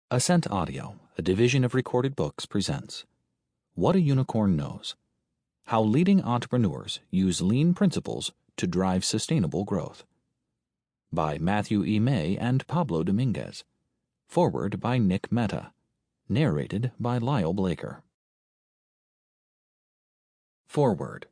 Ascent Audio, a division of Recorded Books, presents What a Unicorn Knows: How Leading Entrepreneurs Use Lean Principles to Drive Sustainable Growth, by Matthew E. May and Pablo Dominguez. Foreword by Nick Mehta. Narrated by Lyle Blaker. Foreword.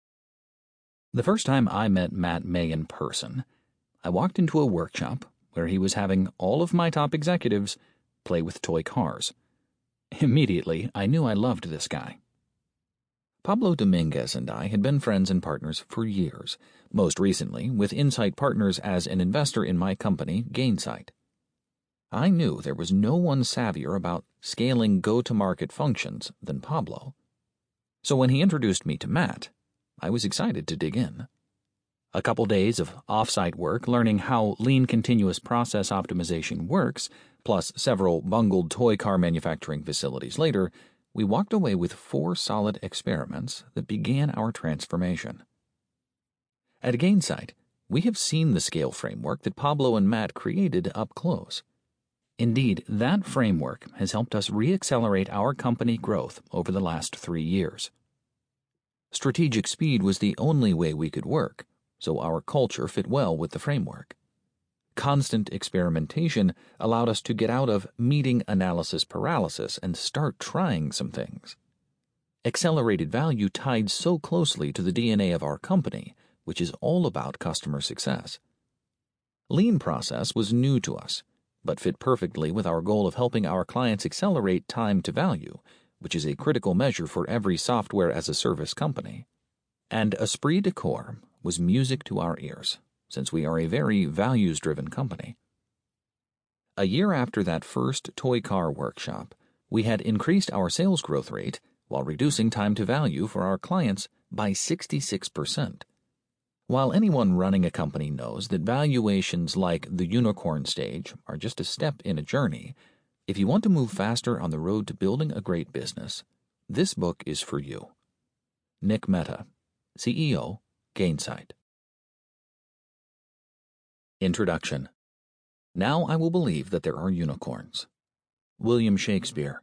The first time I met Matt May in person, I walked into a workshop where he was having all of my top executives play with toy cars. Immediately, I knew I loved this guy. Pablo Dominguez and I had been friends and partners for years, most recently with Insight Partners as an investor in my company, Gainsight. I knew there was no one savvier about scaling go-to-market functions than Pablo. So when he introduced me to Matt, I was excited to dig in. A couple days of off-site work learning how lean continuous process optimization works, plus several bungled toy car manufacturing facilities later, we walked away with 4 solid experiments that began our transformation. At Gainsight, we have seen the scale framework that Pablo and Matt created up close. Indeed, that framework has helped us re-accelerate our company growth over the last 3 years. Strategic speed was the only way we could work, so our culture fit well with the framework. Constant experimentation allowed us to get out of meeting analysis paralysis and start trying some things. Accelerated value tied so closely to the DNA of our company, which is all about customer success. Lean process was new to us, but fit perfectly with our goal of helping our clients accelerate time to value, which is a critical measure for every software-as-a-service company. And esprit de corps was music to our ears, since we are a very values-driven company. A year after that first toy car workshop, we had increased our sales growth rate while reducing time to value for our clients by 66%. While anyone running a company knows that valuations like the unicorn stage are just a step in a journey, if you want to move faster on the road to building a great business, this book is for you. Nick Mehta, CEO, Gainsight. Introduction. Now I will believe that there are unicorns. William Shakespeare.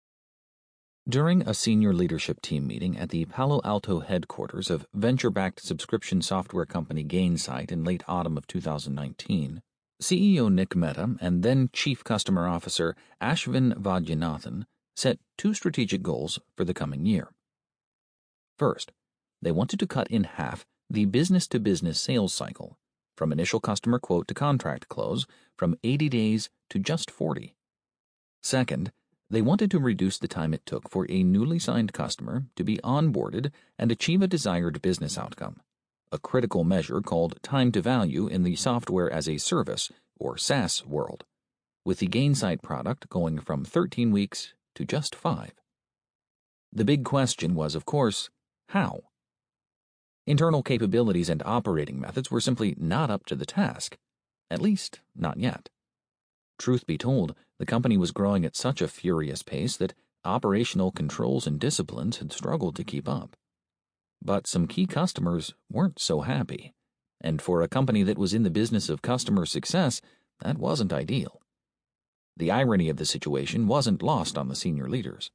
During a senior leadership team meeting at the Palo Alto headquarters of venture-backed subscription software company Gainsight in late autumn of 2019, CEO Nick Mehta and then Chief Customer Officer Ashvin Vaidyanathan set 2 strategic goals for the coming year. First, they wanted to cut in half the business-to-business sales cycle, from initial customer quote to contract close, from 80 days to just 40. Second, they wanted to reduce the time it took for a newly signed customer to be onboarded and achieve a desired business outcome, a critical measure called time to value in the software as a service, or SaaS world, with the Gainsight product going from 13 weeks to just 5. The big question was, of course, how? Internal capabilities and operating methods were simply not up to the task, at least not yet. Truth be told, the company was growing at such a furious pace that operational controls and disciplines had struggled to keep up. But some key customers weren't so happy, and for a company that was in the business of customer success, that wasn't ideal. The irony of the situation wasn't lost on the senior leaders.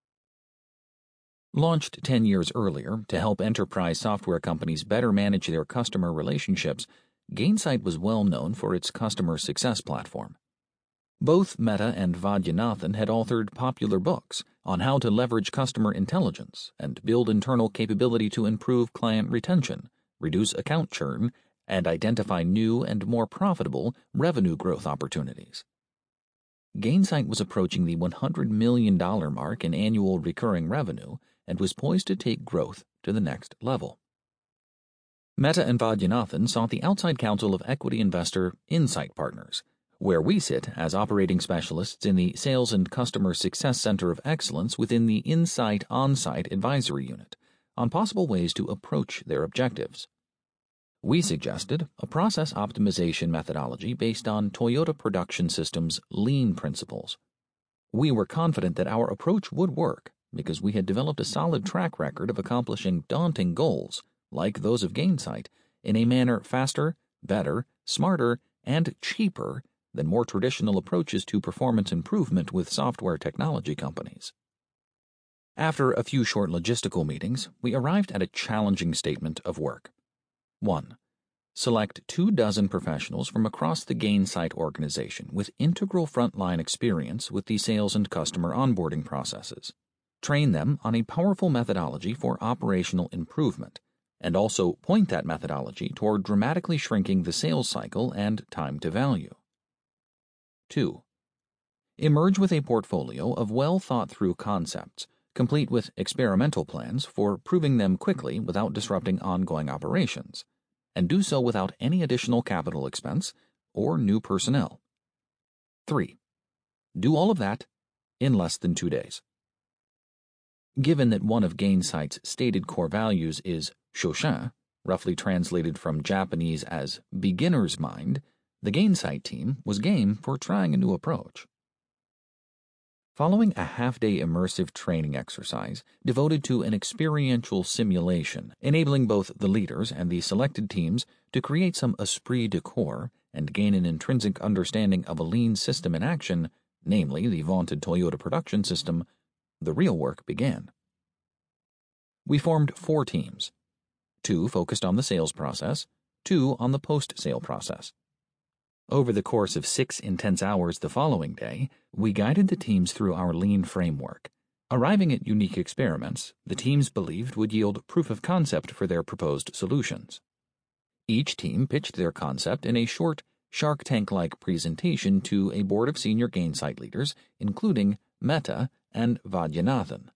Launched 10 years earlier to help enterprise software companies better manage their customer relationships, Gainsight was well known for its customer success platform. Both Mehta and Vaidyanathan had authored popular books on how to leverage customer intelligence and build internal capability to improve client retention, reduce account churn, and identify new and more profitable revenue growth opportunities. Gainsight was approaching the $100 million mark in annual recurring revenue and was poised to take growth to the next level. Mehta and Vaidyanathan sought the outside counsel of equity investor Insight Partners, where we sit as operating specialists in the Sales and Customer Success Center of Excellence within the Insight On-Site Advisory Unit, on possible ways to approach their objectives. We suggested a process optimization methodology based on Toyota Production System's lean principles. We were confident that our approach would work because we had developed a solid track record of accomplishing daunting goals, like those of Gainsight, in a manner faster, better, smarter, and cheaper than more traditional approaches to performance improvement with software technology companies. After a few short logistical meetings, we arrived at a challenging statement of work. 1. Select 24 professionals from across the Gainsight organization with integral frontline experience with the sales and customer onboarding processes. Train them on a powerful methodology for operational improvement, and also point that methodology toward dramatically shrinking the sales cycle and time to value. 2. Emerge with a portfolio of well-thought-through concepts, complete with experimental plans for proving them quickly without disrupting ongoing operations, and do so without any additional capital expense or new personnel. 3. Do all of that in less than 2 days. Given that one of Gainsight's stated core values is Shoshin, roughly translated from Japanese as beginner's mind, the Gainsight team was game for trying a new approach. Following a half-day immersive training exercise devoted to an experiential simulation, enabling both the leaders and the selected teams to create some esprit de corps and gain an intrinsic understanding of a lean system in action, namely the vaunted Toyota production system, the real work began. We formed 4 teams. 2 focused on the sales process, 2 on the post-sale process. Over the course of 6 intense hours the following day, we guided the teams through our lean framework, arriving at unique experiments the teams believed would yield proof of concept for their proposed solutions. Each team pitched their concept in a short, Shark Tank-like presentation to a board of senior Gainsight leaders, including Mehta and Vaidyanathan.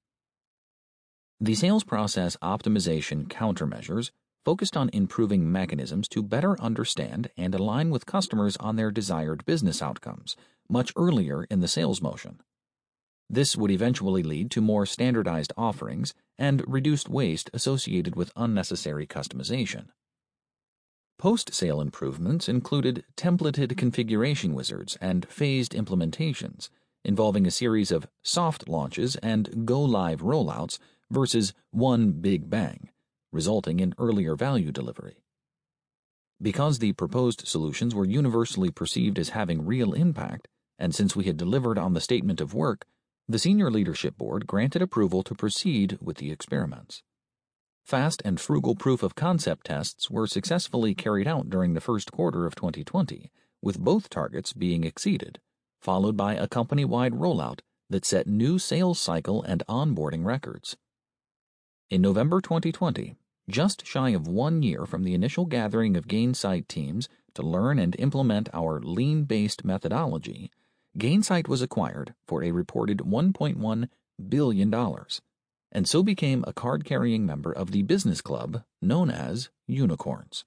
The sales process optimization countermeasures focused on improving mechanisms to better understand and align with customers on their desired business outcomes much earlier in the sales motion. This would eventually lead to more standardized offerings and reduced waste associated with unnecessary customization. Post-sale improvements included templated configuration wizards and phased implementations, involving a series of soft launches and go-live rollouts versus one big bang, resulting in earlier value delivery. Because the proposed solutions were universally perceived as having real impact, and since we had delivered on the statement of work, the senior leadership board granted approval to proceed with the experiments. Fast and frugal proof of concept tests were successfully carried out during the first quarter of 2020, with both targets being exceeded, followed by a company-wide rollout that set new sales cycle and onboarding records. In November 2020, just shy of 1 year from the initial gathering of Gainsight teams to learn and implement our lean-based methodology, Gainsight was acquired for a reported $1.1 billion, and so became a card-carrying member of the business club known as Unicorns.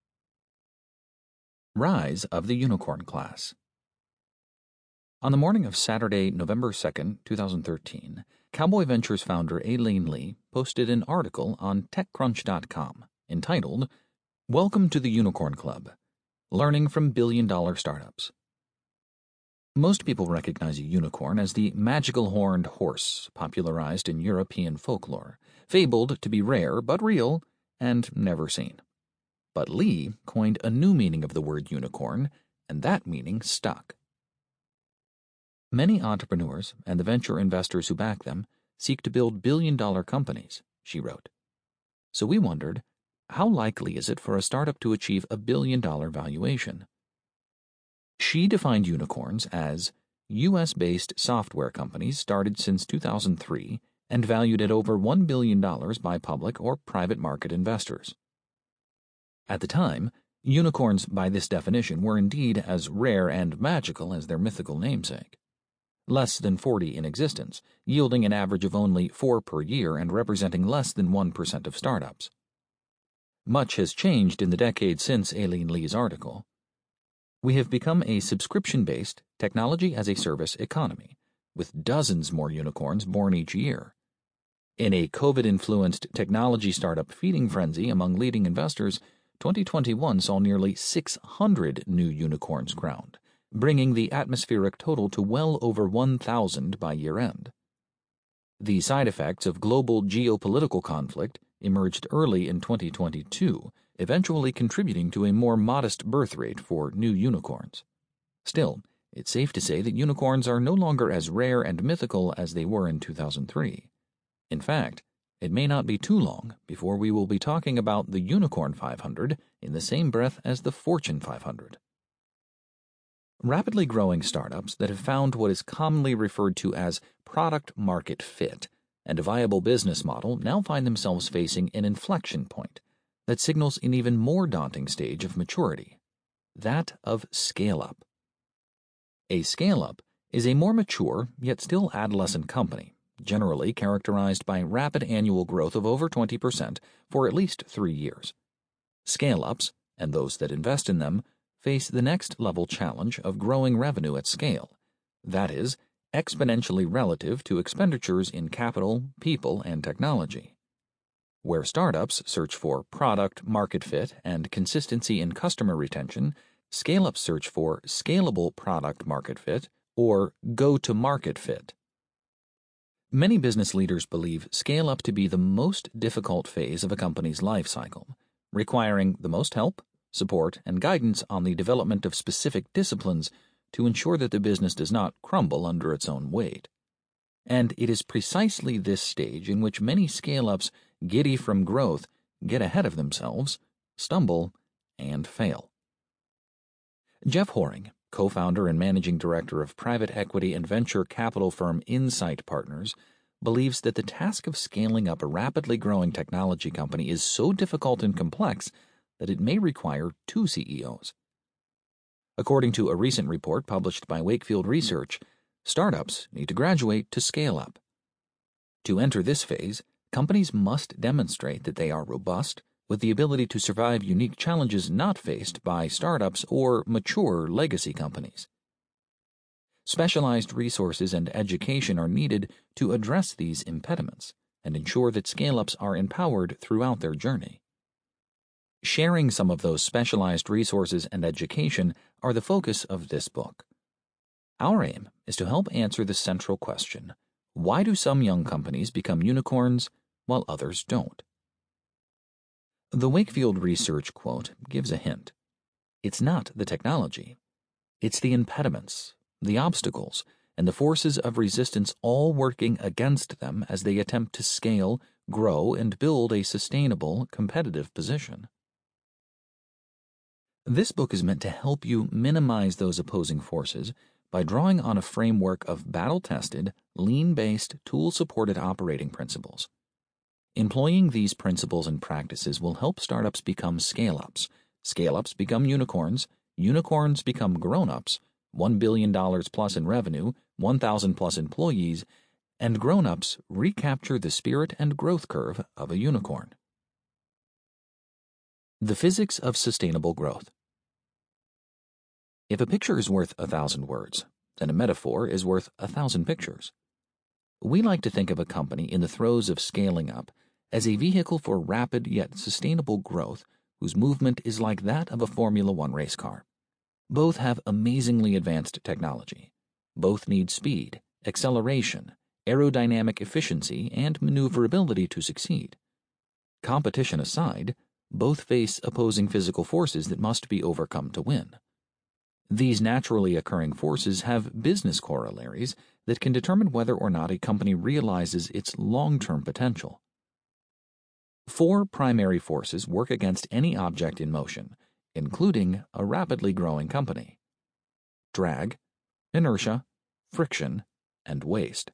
Rise of the Unicorn Class. On the morning of Saturday, November 2, 2013, Cowboy Ventures founder Aileen Lee posted an article on TechCrunch.com entitled, "Welcome to the Unicorn Club, Learning from Billion-Dollar Startups." Most people recognize a unicorn as the magical horned horse popularized in European folklore, fabled to be rare but real and never seen. But Lee coined a new meaning of the word unicorn, and that meaning stuck. Many entrepreneurs and the venture investors who back them seek to build billion-dollar companies, she wrote. So we wondered, how likely is it for a startup to achieve a billion-dollar valuation? She defined unicorns as U.S.-based software companies started since 2003 and valued at over $1 billion by public or private market investors. At the time, unicorns by this definition were indeed as rare and magical as their mythical namesake. Less than 40 in existence, yielding an average of only 4 per year and representing less than 1% of startups. Much has changed in the decades since Aileen Lee's article. We have become a subscription-based, technology-as-a-service economy, with dozens more unicorns born each year. In a COVID-influenced technology startup feeding frenzy among leading investors, 2021 saw nearly 600 new unicorns crowned, bringing the atmospheric total to well over 1,000 by year-end. The side effects of global geopolitical conflict emerged early in 2022, eventually contributing to a more modest birth rate for new unicorns. Still, it's safe to say that unicorns are no longer as rare and mythical as they were in 2003. In fact, it may not be too long before we will be talking about the Unicorn 500 in the same breath as the Fortune 500. Rapidly growing startups that have found what is commonly referred to as product market fit and a viable business model now find themselves facing an inflection point that signals an even more daunting stage of maturity, that of scale-up. A scale-up is a more mature yet still adolescent company, generally characterized by rapid annual growth of over 20% for at least 3 years. Scale-ups, and those that invest in them, face the next level challenge of growing revenue at scale, that is, exponentially relative to expenditures in capital, people, and technology. Where startups search for product market fit and consistency in customer retention, scale-ups search for scalable product market fit or go-to-market fit. Many business leaders believe scale-up to be the most difficult phase of a company's life cycle, requiring the most help, support, and guidance on the development of specific disciplines to ensure that the business does not crumble under its own weight. And it is precisely this stage in which many scale-ups, giddy from growth, get ahead of themselves, stumble, and fail. Jeff Horing, co-founder and managing director of private equity and venture capital firm Insight Partners, believes that the task of scaling up a rapidly growing technology company is so difficult and complex that it may require 2 CEOs. According to a recent report published by Wakefield Research, startups need to graduate to scale up. To enter this phase, companies must demonstrate that they are robust, with the ability to survive unique challenges not faced by startups or mature legacy companies. Specialized resources and education are needed to address these impediments and ensure that scale-ups are empowered throughout their journey. Sharing some of those specialized resources and education are the focus of this book. Our aim is to help answer the central question: why do some young companies become unicorns while others don't? The Wakefield Research quote gives a hint. It's not the technology. It's the impediments, the obstacles, and the forces of resistance all working against them as they attempt to scale, grow, and build a sustainable, competitive position. This book is meant to help you minimize those opposing forces by drawing on a framework of battle-tested, lean-based, tool-supported operating principles. Employing these principles and practices will help startups become scale-ups, scale-ups become unicorns, unicorns become grown-ups, $1 billion plus in revenue, 1,000 plus employees, and grown-ups recapture the spirit and growth curve of a unicorn. The physics of sustainable growth. If a picture is worth 1,000 words, then a metaphor is worth 1,000 pictures. We like to think of a company in the throes of scaling up as a vehicle for rapid yet sustainable growth whose movement is like that of a Formula One race car. Both have amazingly advanced technology. Both need speed, acceleration, aerodynamic efficiency, and maneuverability to succeed. Competition aside, both face opposing physical forces that must be overcome to win. These naturally occurring forces have business corollaries that can determine whether or not a company realizes its long-term potential. 4 primary forces work against any object in motion, including a rapidly growing company: drag, inertia, friction, and waste.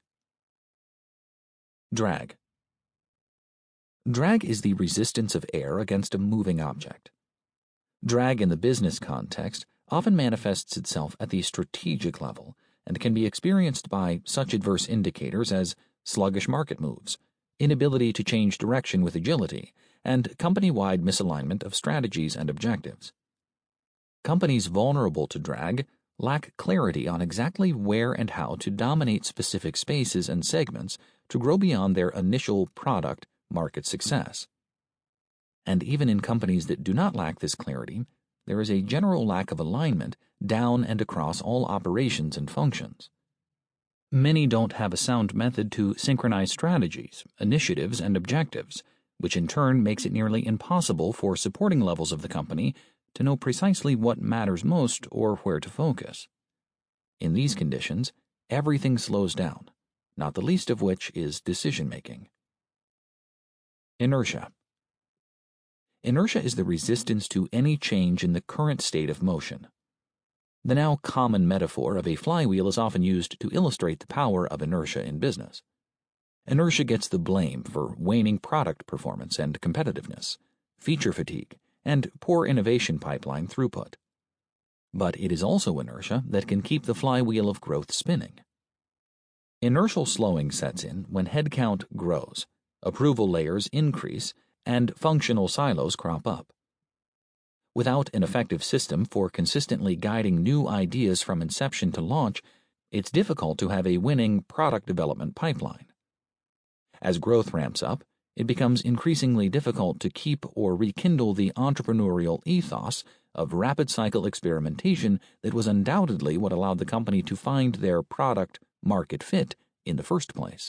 Drag. Drag is the resistance of air against a moving object. Drag in the business context often manifests itself at the strategic level and can be experienced by such adverse indicators as sluggish market moves, inability to change direction with agility, and company-wide misalignment of strategies and objectives. Companies vulnerable to drag lack clarity on exactly where and how to dominate specific spaces and segments to grow beyond their initial product market success. And even in companies that do not lack this clarity, there is a general lack of alignment down and across all operations and functions. Many don't have a sound method to synchronize strategies, initiatives, and objectives, which in turn makes it nearly impossible for supporting levels of the company to know precisely what matters most or where to focus. In these conditions, everything slows down, not the least of which is decision-making. Inertia. Inertia is the resistance to any change in the current state of motion. The now common metaphor of a flywheel is often used to illustrate the power of inertia in business. Inertia gets the blame for waning product performance and competitiveness, feature fatigue, and poor innovation pipeline throughput. But it is also inertia that can keep the flywheel of growth spinning. Inertial slowing sets in when headcount grows, approval layers increase, and functional silos crop up. Without an effective system for consistently guiding new ideas from inception to launch, it's difficult to have a winning product development pipeline. As growth ramps up, it becomes increasingly difficult to keep or rekindle the entrepreneurial ethos of rapid cycle experimentation that was undoubtedly what allowed the company to find their product market fit in the first place.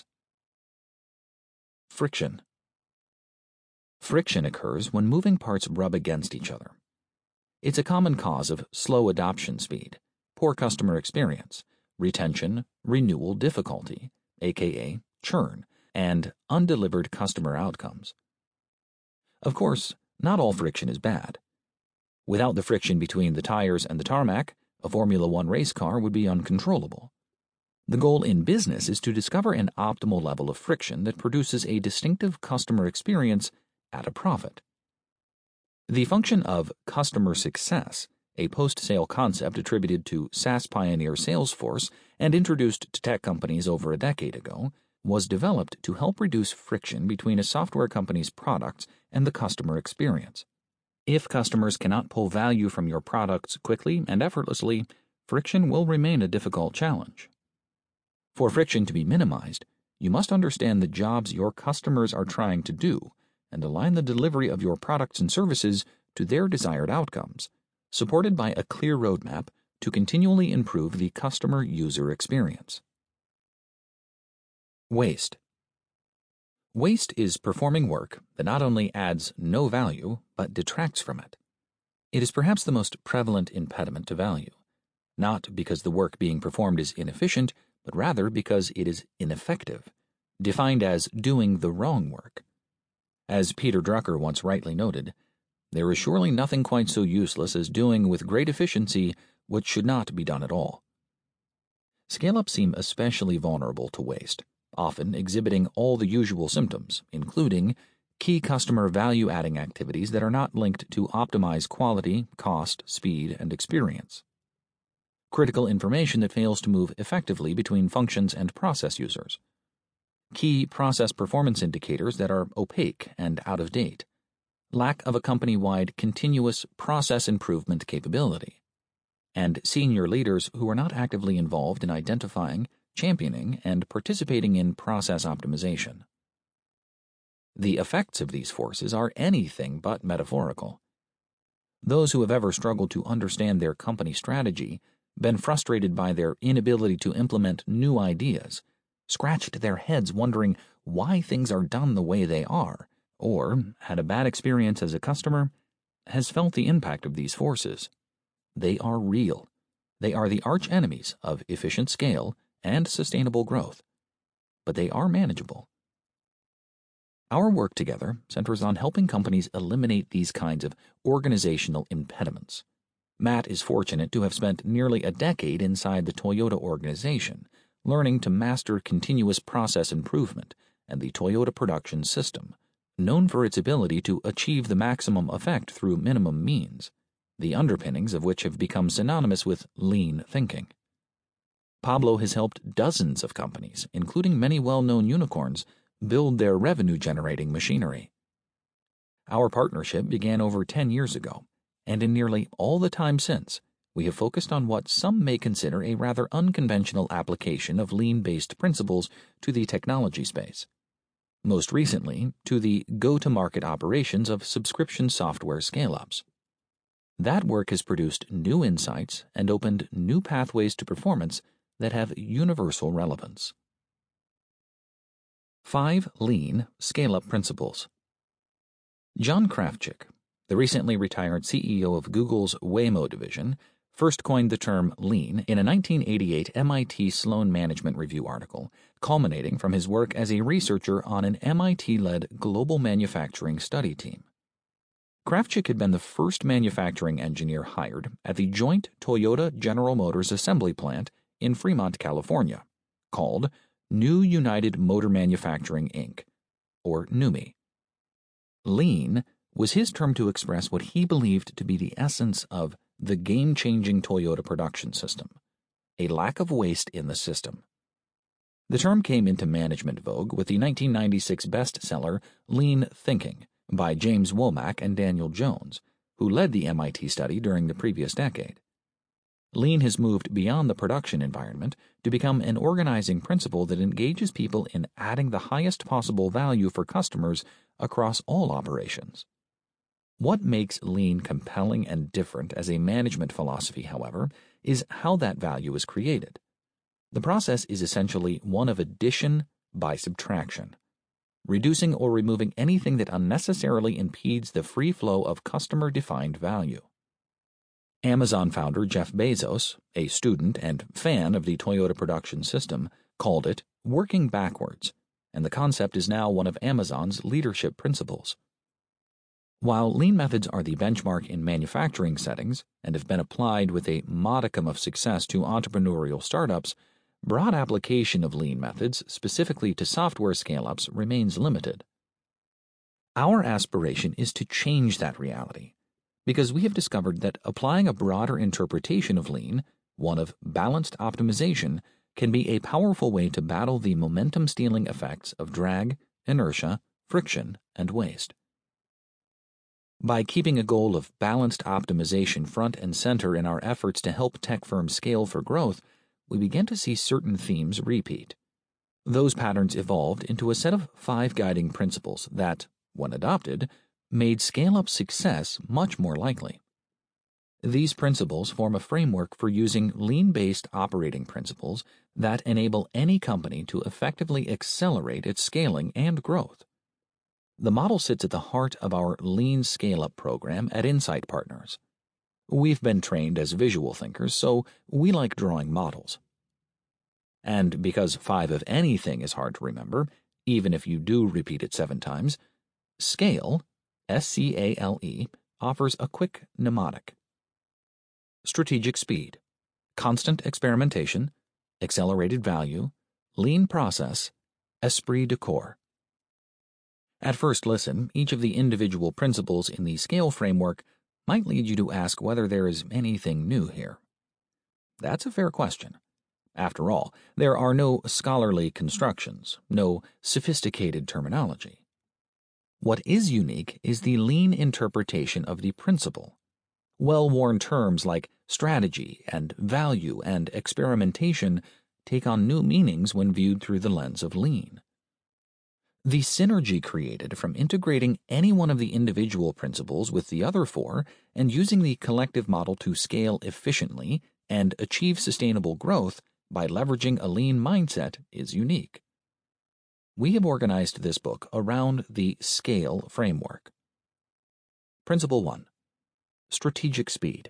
Friction. Friction occurs when moving parts rub against each other. It's a common cause of slow adoption speed, poor customer experience, retention, renewal difficulty, aka churn, and undelivered customer outcomes. Of course, not all friction is bad. Without the friction between the tires and the tarmac, a Formula One race car would be uncontrollable. The goal in business is to discover an optimal level of friction that produces a distinctive customer experience at a profit. The function of customer success, a post-sale concept attributed to SaaS pioneer Salesforce and introduced to tech companies over a decade ago, was developed to help reduce friction between a software company's products and the customer experience. If customers cannot pull value from your products quickly and effortlessly, friction will remain a difficult challenge. For friction to be minimized, you must understand the jobs your customers are trying to do and align the delivery of your products and services to their desired outcomes, supported by a clear roadmap to continually improve the customer user experience. Waste. Waste is performing work that not only adds no value, but detracts from it. It is perhaps the most prevalent impediment to value, not because the work being performed is inefficient, but rather because it is ineffective, defined as doing the wrong work. As Peter Drucker once rightly noted, there is surely nothing quite so useless as doing with great efficiency what should not be done at all. Scale-ups seem especially vulnerable to waste, often exhibiting all the usual symptoms, including key customer value-adding activities that are not linked to optimize quality, cost, speed, and experience. Critical information that fails to move effectively between functions and process users. Key process performance indicators that are opaque and out of date. Lack of a company-wide continuous process improvement capability. And senior leaders who are not actively involved in identifying, championing, and participating in process optimization. The effects of these forces are anything but metaphorical. Those who have ever struggled to understand their company strategy, been frustrated by their inability to implement new ideas, scratched their heads wondering why things are done the way they are, or had a bad experience as a customer, has felt the impact of these forces. They are real. They are the arch enemies of efficient scale and sustainable growth. But they are manageable. Our work together centers on helping companies eliminate these kinds of organizational impediments. Matt is fortunate to have spent nearly a decade inside the Toyota organization, learning to master continuous process improvement and the Toyota production system, known for its ability to achieve the maximum effect through minimum means, the underpinnings of which have become synonymous with lean thinking. Pablo has helped dozens of companies, including many well-known unicorns, build their revenue-generating machinery. Our partnership began over 10 years ago, and in nearly all the time since, we have focused on what some may consider a rather unconventional application of lean-based principles to the technology space. Most recently, to the go-to-market operations of subscription software scale-ups. That work has produced new insights and opened new pathways to performance that have universal relevance. 5 Lean Scale-Up Principles. John Krafcik, the recently retired CEO of Google's Waymo division, first coined the term lean in a 1988 MIT Sloan Management Review article, culminating from his work as a researcher on an MIT-led global manufacturing study team. Kravchuk had been the first manufacturing engineer hired at the joint Toyota-General Motors assembly plant in Fremont, California, called New United Motor Manufacturing, Inc., or NUMMI. Lean was his term to express what he believed to be the essence of the game-changing Toyota production system, a lack of waste in the system. The term came into management vogue with the 1996 bestseller Lean Thinking by James Womack and Daniel Jones, who led the MIT study during the previous decade. Lean has moved beyond the production environment to become an organizing principle that engages people in adding the highest possible value for customers across all operations. What makes Lean compelling and different as a management philosophy, however, is how that value is created. The process is essentially one of addition by subtraction, reducing or removing anything that unnecessarily impedes the free flow of customer-defined value. Amazon founder Jeff Bezos, a student and fan of the Toyota production system, called it working backwards, and the concept is now one of Amazon's leadership principles. While lean methods are the benchmark in manufacturing settings and have been applied with a modicum of success to entrepreneurial startups, broad application of lean methods specifically to software scale-ups remains limited. Our aspiration is to change that reality, because we have discovered that applying a broader interpretation of lean, one of balanced optimization, can be a powerful way to battle the momentum-stealing effects of drag, inertia, friction, and waste. By keeping a goal of balanced optimization front and center in our efforts to help tech firms scale for growth, we began to see certain themes repeat. Those patterns evolved into a set of 5 guiding principles that, when adopted, made scale-up success much more likely. These principles form a framework for using lean-based operating principles that enable any company to effectively accelerate its scaling and growth. The model sits at the heart of our Lean Scale-Up program at Insight Partners. We've been trained as visual thinkers, so we like drawing models. And because 5 of anything is hard to remember, even if you do repeat it 7 times, SCALE, S-C-A-L-E, offers a quick mnemonic. Strategic speed, constant experimentation, accelerated value, lean process, esprit de corps. At first listen, each of the individual principles in the SCALE framework might lead you to ask whether there is anything new here. That's a fair question. After all, there are no scholarly constructions, no sophisticated terminology. What is unique is the lean interpretation of the principle. Well-worn terms like strategy and value and experimentation take on new meanings when viewed through the lens of lean. The synergy created from integrating any one of the individual principles with the other 4 and using the collective model to scale efficiently and achieve sustainable growth by leveraging a lean mindset is unique. We have organized this book around the SCALE framework. Principle 1. Strategic speed.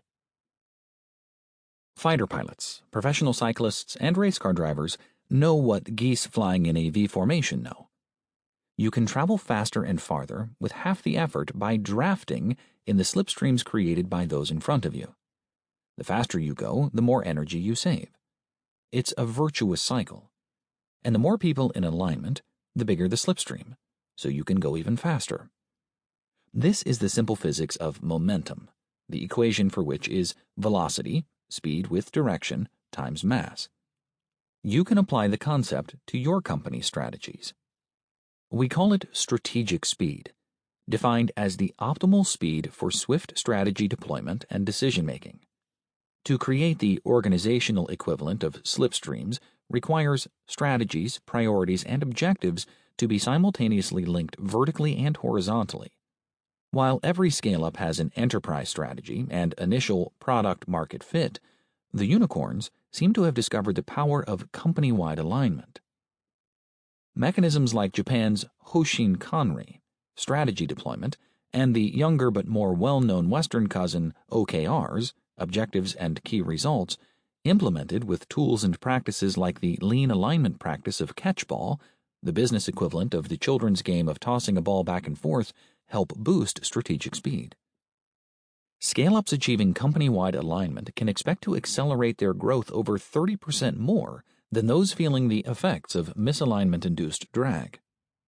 Fighter pilots, professional cyclists, and race car drivers know what geese flying in a V formation know. You can travel faster and farther with half the effort by drafting in the slipstreams created by those in front of you. The faster you go, the more energy you save. It's a virtuous cycle. And the more people in alignment, the bigger the slipstream, so you can go even faster. This is the simple physics of momentum, the equation for which is velocity, speed with direction, times mass. You can apply the concept to your company's strategies. We call it strategic speed, defined as the optimal speed for swift strategy deployment and decision-making. To create the organizational equivalent of slipstreams requires strategies, priorities, and objectives to be simultaneously linked vertically and horizontally. While every scale-up has an enterprise strategy and initial product-market fit, the unicorns seem to have discovered the power of company-wide alignment. Mechanisms like Japan's Hoshin Kanri, strategy deployment, and the younger but more well-known Western cousin OKRs, objectives, and key results, implemented with tools and practices like the lean alignment practice of catchball, the business equivalent of the children's game of tossing a ball back and forth, help boost strategic speed. Scale-ups achieving company-wide alignment can expect to accelerate their growth over 30% more than those feeling the effects of misalignment-induced drag.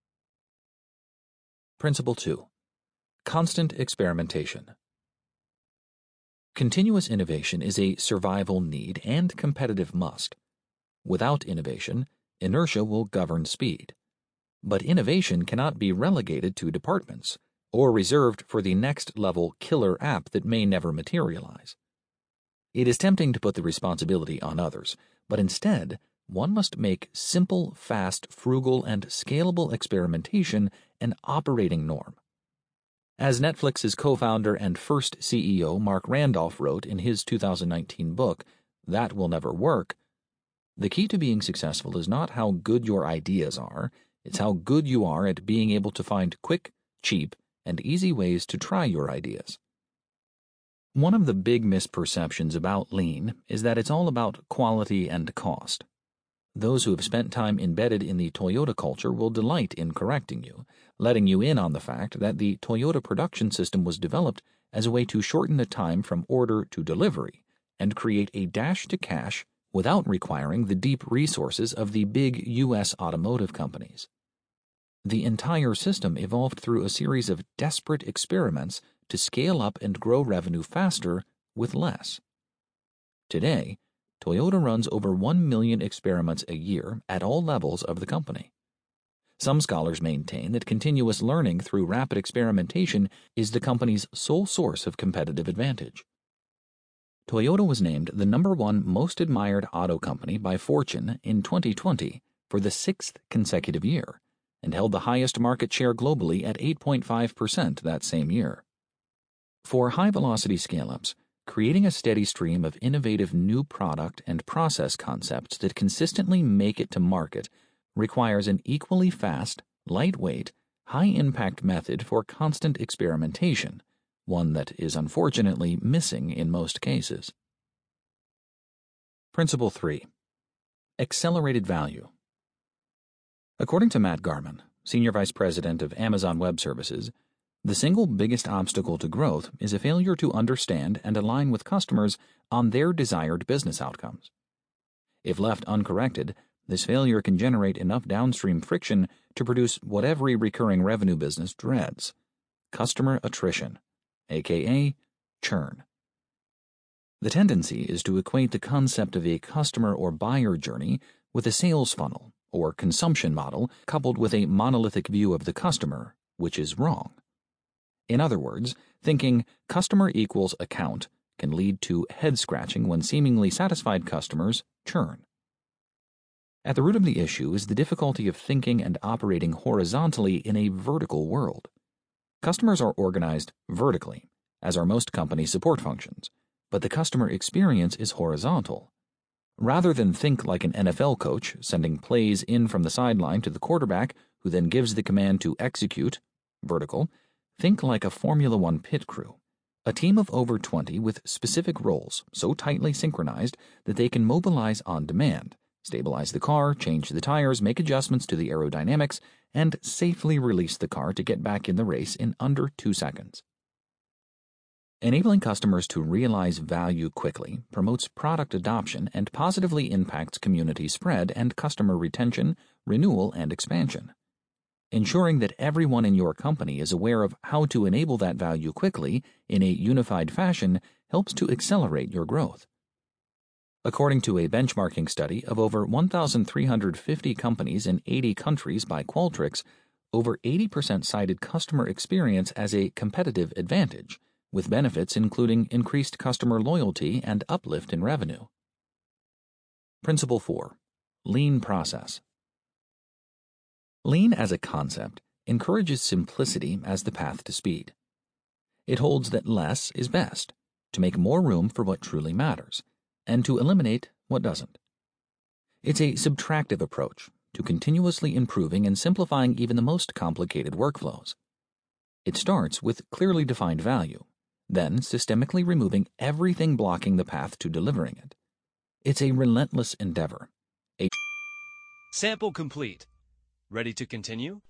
Principle 2. Constant experimentation. Continuous innovation is a survival need and competitive must. Without innovation, inertia will govern speed. But innovation cannot be relegated to departments or reserved for the next level killer app that may never materialize. It is tempting to put the responsibility on others, but instead, one must make simple, fast, frugal, and scalable experimentation an operating norm. As Netflix's co-founder and first CEO Mark Randolph wrote in his 2019 book, That Will Never Work, the key to being successful is not how good your ideas are, it's how good you are at being able to find quick, cheap, and easy ways to try your ideas. One of the big misperceptions about lean is that it's all about quality and cost. Those who have spent time embedded in the Toyota culture will delight in correcting you, letting you in on the fact that the Toyota production system was developed as a way to shorten the time from order to delivery and create a dash to cash without requiring the deep resources of the big U.S. automotive companies. The entire system evolved through a series of desperate experiments to scale up and grow revenue faster with less. Today, Toyota runs over 1 million experiments a year at all levels of the company. Some scholars maintain that continuous learning through rapid experimentation is the company's sole source of competitive advantage. Toyota was named the #1 most admired auto company by Fortune in 2020 for the 6th consecutive year, and held the highest market share globally at 8.5% that same year. For high-velocity scale-ups, creating a steady stream of innovative new product and process concepts that consistently make it to market requires an equally fast, lightweight, high-impact method for constant experimentation, one that is unfortunately missing in most cases. Principle 3. Accelerated value. According to Matt Garman, Senior Vice President of Amazon Web Services, the single biggest obstacle to growth is a failure to understand and align with customers on their desired business outcomes. If left uncorrected, this failure can generate enough downstream friction to produce what every recurring revenue business dreads: customer attrition, aka churn. The tendency is to equate the concept of a customer or buyer journey with a sales funnel or consumption model coupled with a monolithic view of the customer, which is wrong. In other words, thinking customer equals account can lead to head-scratching when seemingly satisfied customers churn. At the root of the issue is the difficulty of thinking and operating horizontally in a vertical world. Customers are organized vertically, as are most company support functions, but the customer experience is horizontal. Rather than think like an NFL coach sending plays in from the sideline to the quarterback who then gives the command to execute, vertical, think like a Formula One pit crew, a team of over 20 with specific roles so tightly synchronized that they can mobilize on demand, stabilize the car, change the tires, make adjustments to the aerodynamics, and safely release the car to get back in the race in under 2 seconds. Enabling customers to realize value quickly promotes product adoption and positively impacts community spread and customer retention, renewal, and expansion. Ensuring that everyone in your company is aware of how to enable that value quickly in a unified fashion helps to accelerate your growth. According to a benchmarking study of over 1,350 companies in 80 countries by Qualtrics, over 80% cited customer experience as a competitive advantage, with benefits including increased customer loyalty and uplift in revenue. Principle 4. Lean process. Lean as a concept encourages simplicity as the path to speed. It holds that less is best, to make more room for what truly matters, and to eliminate what doesn't. It's a subtractive approach to continuously improving and simplifying even the most complicated workflows. It starts with clearly defined value, then systemically removing everything blocking the path to delivering it. It's a relentless endeavor. Sample complete. Ready to continue?